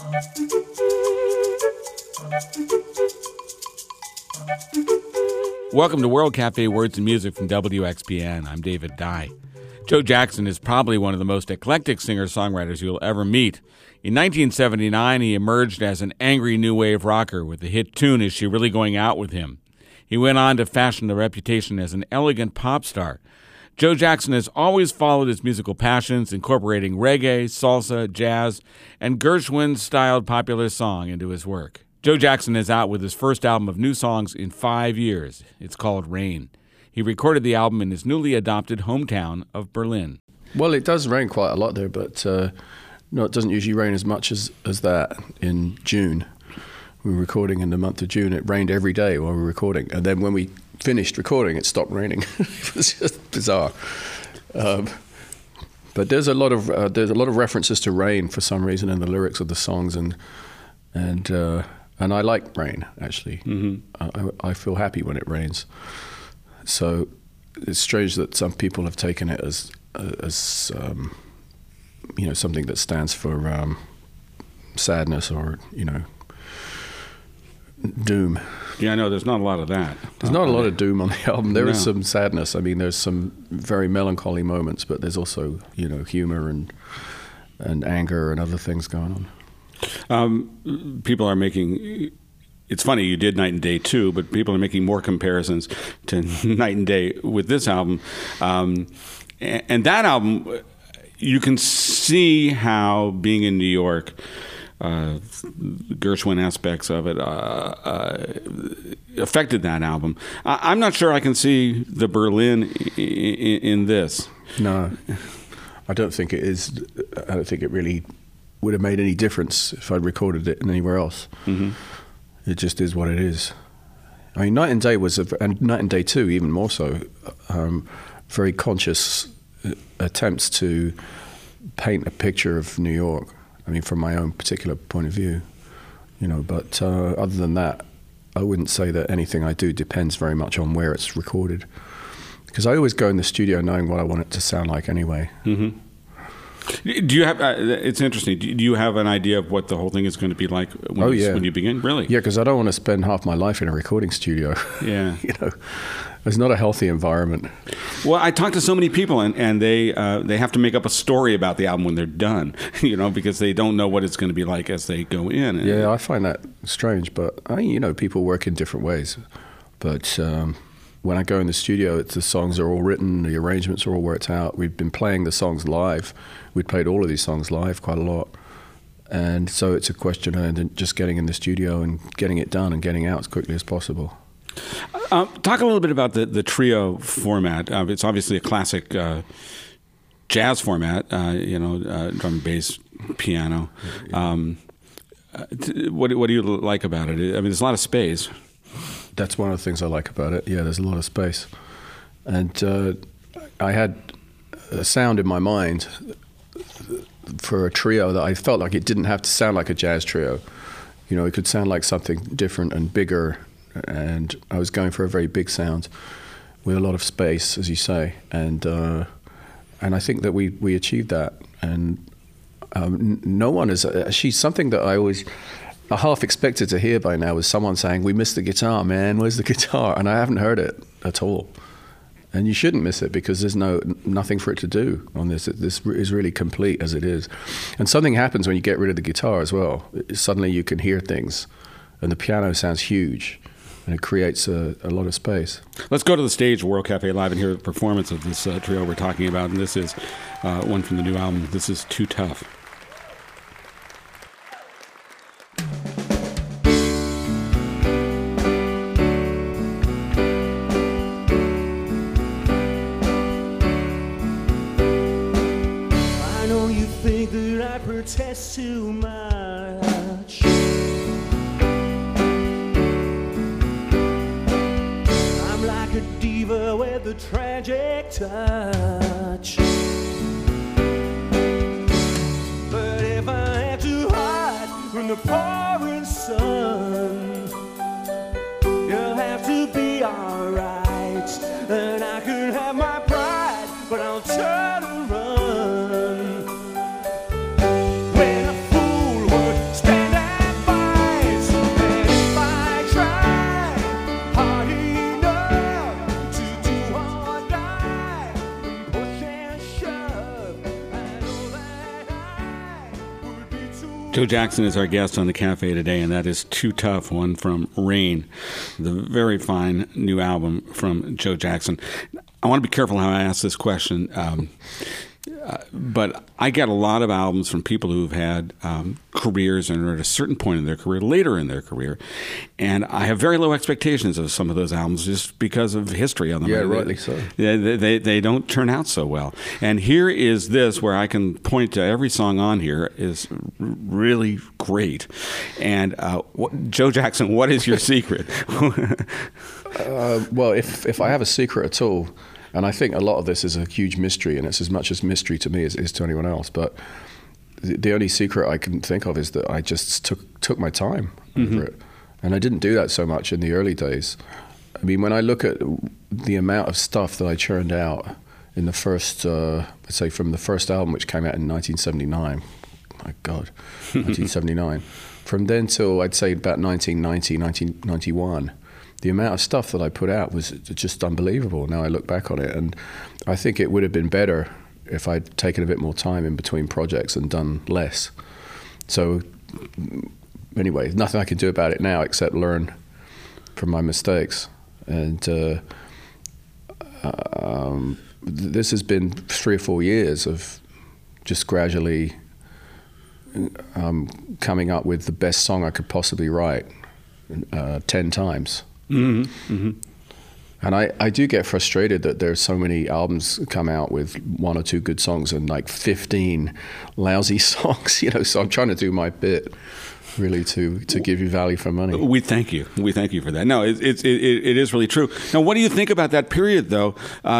Welcome to World Cafe Words and Music from WXPN. I'm David Dye. Joe Jackson is probably one of the most eclectic singer-songwriters you'll ever meet. In 1979, he emerged as an angry new wave rocker with the hit tune Is She Really Going Out With Him? He went on to fashion a reputation as an elegant pop star. Joe Jackson has always followed his musical passions, incorporating reggae, salsa, jazz, and Gershwin-styled popular song into his work. Joe Jackson is out with his first album of new songs in 5 years. It's called Rain. He recorded the album in his newly adopted hometown of Berlin. Well, it does rain quite a lot there, but no, it doesn't usually rain as much as that in June. We were recording in the month of June. It rained every day while we were recording. And then when we finished recording, it stopped raining. It was just bizarre. But there's a lot of references to rain for some reason in the lyrics of the songs, and I like rain, actually. Mm-hmm. I feel happy when it rains. So it's strange that some people have taken it as something that stands for sadness or doom. Yeah, I know. There's not a lot of that. There's not a lot of doom on the album. There is some sadness. I mean, there's some very melancholy moments, but there's also humor and anger and other things going on. People are making. It's funny, you did Night and Day too, but people are making more comparisons to Night and Day with this album. And that album, you can see how being in New York, Gershwin aspects of it affected that album. I'm not sure I can see the Berlin in this. No, I don't think it is. I don't think it really would have made any difference if I'd recorded it anywhere else. Mm-hmm. It just is what it is. I mean, Night and Day and Night and Day 2 even more so, very conscious attempts to paint a picture of New York. I mean, from my own particular point of view, But other than that, I wouldn't say that anything I do depends very much on where it's recorded, because I always go in the studio knowing what I want it to sound like anyway. Mm-hmm. Do you have? It's interesting. Do you have an idea of what the whole thing is going to be like when you begin? Really? Yeah, because I don't want to spend half my life in a recording studio. Yeah, it's not a healthy environment. Well, I talk to so many people, and they have to make up a story about the album when they're done. Because they don't know what it's going to be like as they go in. Yeah, I find that strange, but people work in different ways. But when I go in the studio, the songs are all written, the arrangements are all worked out. We've been playing the songs live. We'd played all of these songs live quite a lot. And so it's a question of just getting in the studio and getting it done and getting out as quickly as possible. Talk a little bit about the trio format. It's obviously a classic jazz format, drum, bass, piano. What do you like about it? I mean, there's a lot of space. That's one of the things I like about it. Yeah, there's a lot of space. And I had a sound in my mind for a trio that I felt like it didn't have to sound like a jazz trio. It could sound like something different and bigger. And I was going for a very big sound with a lot of space, as you say. And I think that we achieved that. And no one is actually something that I half expected to hear by now was someone saying, "We missed the guitar, man. Where's the guitar?" And I haven't heard it at all. And you shouldn't miss it because there's nothing for it to do on this. This is really complete as it is. And something happens when you get rid of the guitar as well. Suddenly you can hear things, and the piano sounds huge, and it creates a lot of space. Let's go to the stage, World Cafe Live, and hear the performance of this trio we're talking about. And this is one from the new album. This is Too Tough. Protest too much. I'm like a diva with a tragic touch. But if I have to hide from the pouring sun, you'll have to be alright. And I could have my pride, but I'll turn and run. Stand Joe Jackson is our guest on the Cafe today, and that is Too Tough, one from Rain, the very fine new album from Joe Jackson. I want to be careful how I ask this question, but I get a lot of albums from people who've had careers and are at a certain point in their career, later in their career, and I have very low expectations of some of those albums just because of history on them. Yeah, rightly so. They don't turn out so well. And here is this, where I can point to every song on here is really great. And Joe Jackson, what is your secret? Well, if I have a secret at all, and I think a lot of this is a huge mystery, and it's as much as mystery to me as it is to anyone else, but the only secret I can think of is that I just took my time over it. And I didn't do that so much in the early days. I mean, when I look at the amount of stuff that I churned out in the first, let's say from the first album, which came out in 1979, my God, 1979, from then till I'd say about 1990, 1991, the amount of stuff that I put out was just unbelievable. Now I look back on it, and I think it would have been better if I'd taken a bit more time in between projects and done less. So anyway, nothing I can do about it now except learn from my mistakes. And this has been 3 or 4 years of just gradually coming up with the best song I could possibly write 10 times. Mm-hmm. Mm-hmm. And I do get frustrated that there's so many albums come out with 1 or 2 good songs and like 15 lousy songs, you know. So I'm trying to do my bit, really, to give you value for money. We thank you. We thank you for that. No, it is really true. Now, what do you think about that period, though?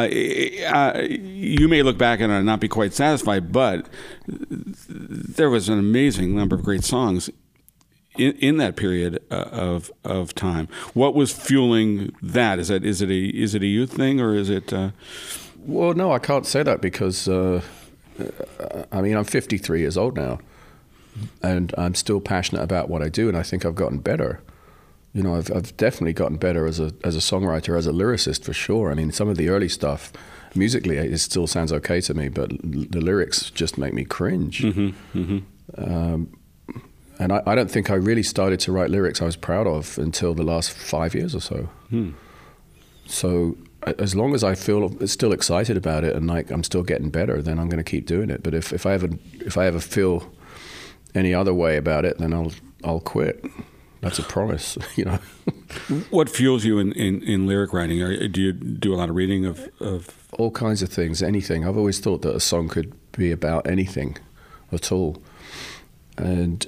You may look back and not be quite satisfied, but there was an amazing number of great songs in that period of time. What was fueling that? Is it a youth thing, or is it? Well, no, I can't say that because I mean, I'm 53 years old now, and I'm still passionate about what I do, and I think I've gotten better. You know, I've definitely gotten better as a songwriter, as a lyricist, for sure. I mean, some of the early stuff, musically, it still sounds okay to me, but the lyrics just make me cringe. Mm-hmm, mm-hmm. And I don't think I really started to write lyrics I was proud of until the last 5 years or so. So as long as I feel still excited about it and like I'm still getting better, then I'm going to keep doing it. But if I ever feel any other way about it, then I'll quit. That's a promise, you know. What fuels you in lyric writing? Do you do a lot of reading of all kinds of things, anything? I've always thought that a song could be about anything at all. And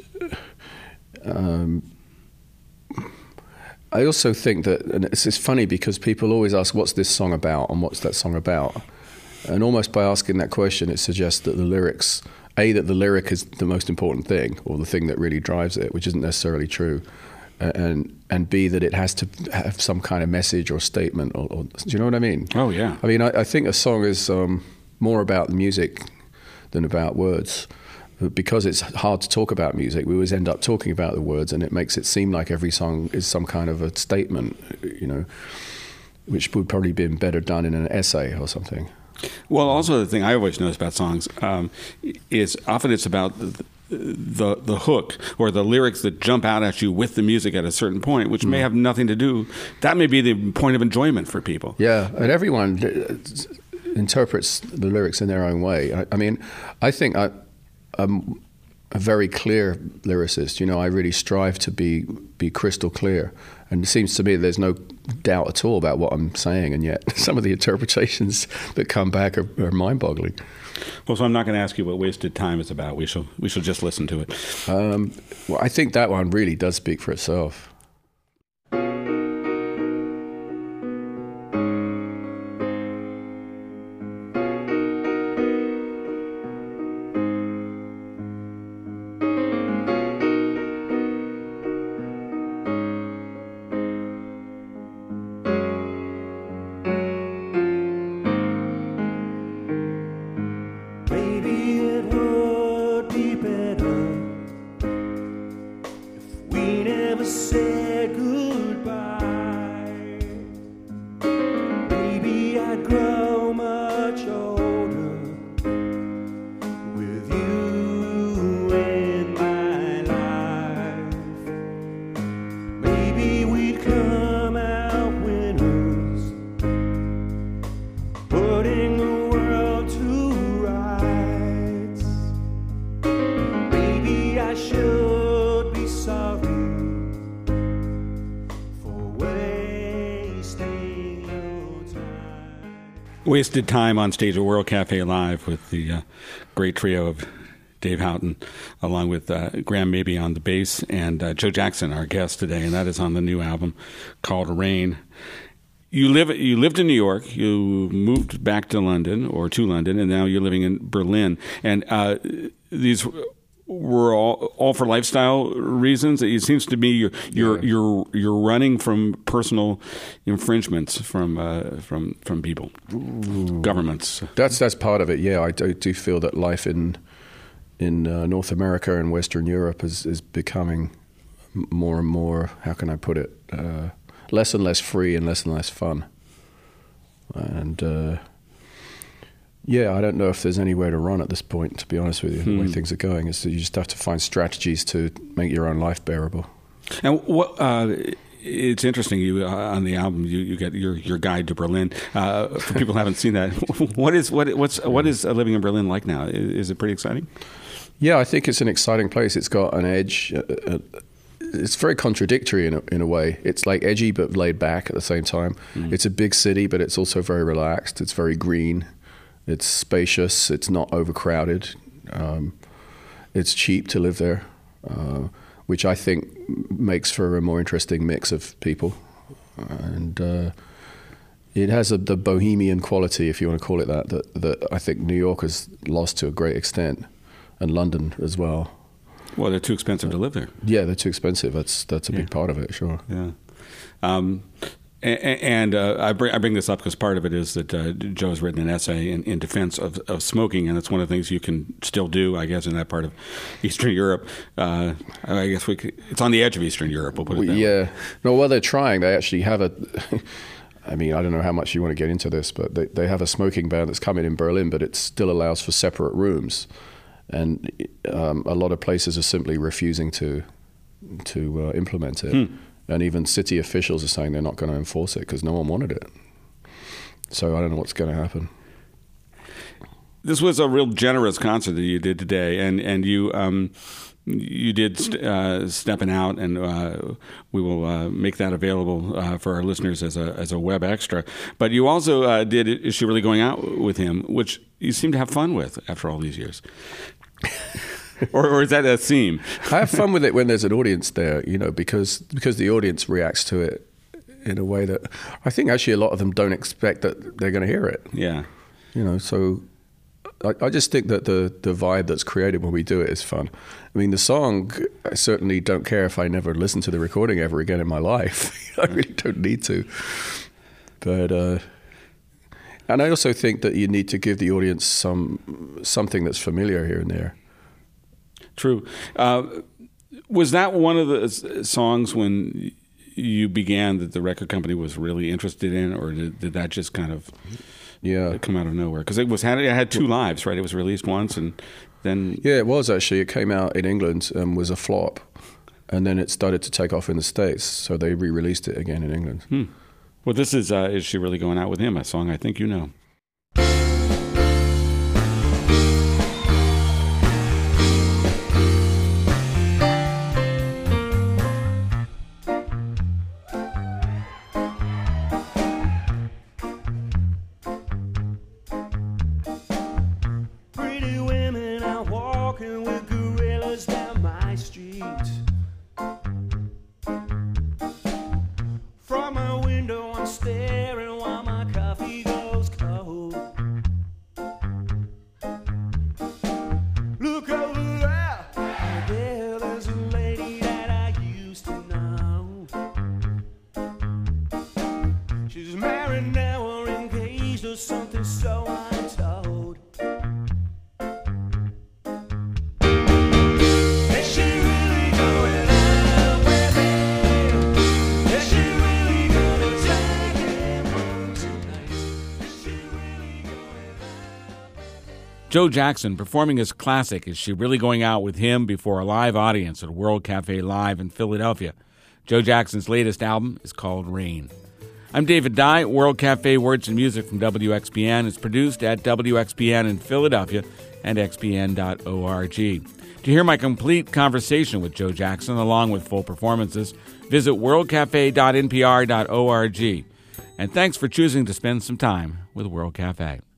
I also think that, and it's funny because people always ask, what's this song about and what's that song about? And almost by asking that question, it suggests that the lyrics, that the lyric is the most important thing, or the thing that really drives it, which isn't necessarily true. And B, that it has to have some kind of message or statement. Or do you know what I mean? Oh, yeah. I mean, I think a song is more about music than about words. Because it's hard to talk about music, we always end up talking about the words, and it makes it seem like every song is some kind of a statement, you know, which would probably be better done in an essay or something. Well, also the thing I always notice about songs is often it's about the hook or the lyrics that jump out at you with the music at a certain point, which may have nothing to do. That may be the point of enjoyment for people. Yeah, and everyone interprets the lyrics in their own way. I mean, I think I'm a very clear lyricist. You know, I really strive to be crystal clear. And it seems to me there's no doubt at all about what I'm saying, and yet some of the interpretations that come back are mind-boggling. Well, so I'm not going to ask you what Wasted Time is about. We shall just listen to it. Well, I think that one really does speak for itself. With you in my Wasted time on stage at World Cafe Live with the great trio of Dave Houghton, along with Graham Mabey on the bass, and Joe Jackson, our guest today, and that is on the new album called Rain. You lived in New York. You moved back to London, and now you're living in Berlin. And these were all for lifestyle reasons. It seems to me you're running from personal infringements from people, governments. That's part of it. Yeah, I do feel that life in North America and Western Europe is becoming more and more, how can I put it, less and less free and less fun. And I don't know if there's anywhere to run at this point, to be honest with you. The way things are going is that you just have to find strategies to make your own life bearable. And what it's interesting, you on the album you get your guide to Berlin. For people who haven't seen that, what is living in Berlin like now? Is it pretty exciting? Yeah, I think it's an exciting place. It's got an edge. It's very contradictory in a way. It's like edgy but laid back at the same time. It's a big city, but it's also very relaxed. It's very green. It's spacious. It's not overcrowded. It's cheap to live there, which I think makes for a more interesting mix of people. And it has the bohemian quality, if you want to call it that I think New York has lost to a great extent, and London as well. Well, they're too expensive to live there. Yeah, they're too expensive. That's a big part of it, sure. Yeah. And I bring this up because part of it is that Joe has written an essay in defense of smoking, and it's one of the things you can still do, I guess, in that part of Eastern Europe. I guess it's on the edge of Eastern Europe, we'll put it that way. Yeah. No, well, they're trying. They actually have I mean, I don't know how much you want to get into this, but they have a smoking ban that's coming in Berlin, but it still allows for separate rooms. And a lot of places are simply refusing to implement it. And even city officials are saying they're not going to enforce it because no one wanted it. So I don't know what's going to happen. This was a real generous concert that you did today, and you did Steppin' Out, and we will make that available for our listeners as a web extra. But you also did Is She Really Going Out With Him, which you seem to have fun with after all these years. or is that a theme? I have fun with it when there's an audience there, because the audience reacts to it in a way that I think actually a lot of them don't expect that they're going to hear it. Yeah. So I just think that the vibe that's created when we do it is fun. I mean, the song, I certainly don't care if I never listen to the recording ever again in my life. I really don't need to. But and I also think that you need to give the audience something that's familiar here and there. True. Was that one of the songs when you began that the record company was really interested in, or did that just kind of come out of nowhere? Because it had two lives, right? It was released once, and then it was actually. It came out in England and was a flop, and then it started to take off in the States, so they re-released it again in England. Well, this is She Really Going Out With Him? A song I think you know. Joe Jackson performing his classic Is She Really Going Out With Him before a live audience at World Cafe Live in Philadelphia. Joe Jackson's latest album is called Rain. I'm David Dye. World Cafe Words and Music from WXPN is produced at WXPN in Philadelphia and xpn.org. To hear my complete conversation with Joe Jackson, along with full performances, visit worldcafe.npr.org. And thanks for choosing to spend some time with World Cafe.